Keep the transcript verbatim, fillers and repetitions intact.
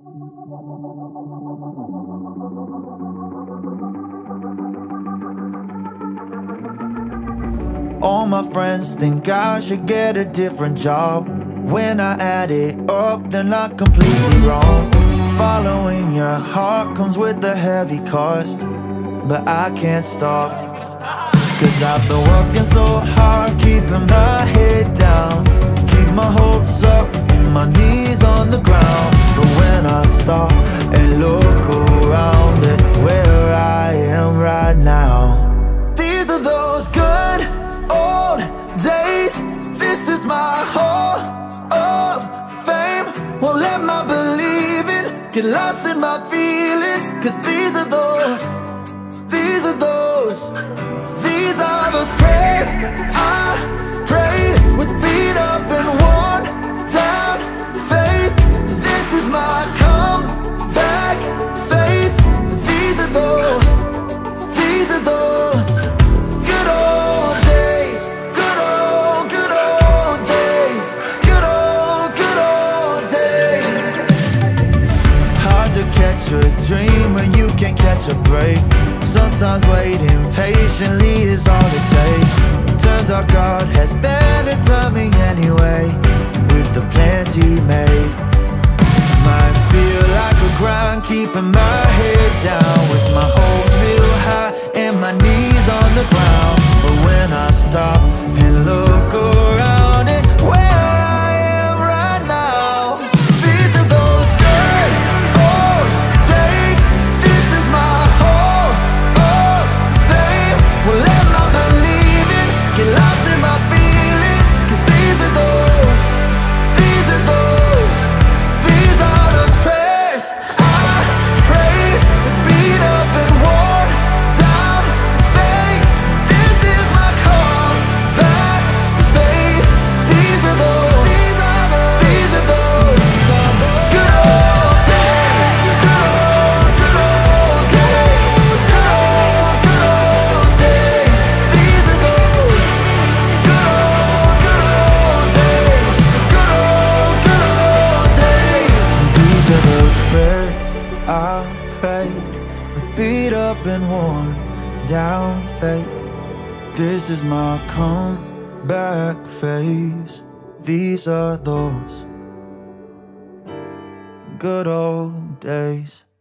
All my friends think I should get a different job. When I add it up, they're not completely wrong. Following your heart comes with a heavy cost, but I can't stop, cause I've been working so hard, keeping my head down, keep my hopes up and my knees on the ground. But when I stop and look around at where I am right now, these are those good old days. This is my hall of fame. Won't let my believing get lost in my feelings, cause these are those, these are those, these are those prayers I prayed with beat up and worn down faith. This is my comeback phase. These are those, these are those good old days. Good old, good old days. Good old, good old days. Hard to catch a dream when you can't catch a break. Sometimes waiting patiently is all it takes. Turns out God has better timing anyway, with the plans He made. Might feel like a grind, keeping my head down, with my hopes real high and my knees on the ground. But when I stop and look around at where I am right now, these are those good old days. This is my hall of fame. Well, let my believing get lost in my feelings, cause these are those, these are those, these are those prayers I prayed with beat up and worn down faith. This is my comeback phase. These are those, these are those good old days. Good old, good old days. Good old, good old days. These are those good old, good old days. Good old, good old days. These are those prayers I prayed with beat up and worn down faith. This is my comeback phase. These are those good old days.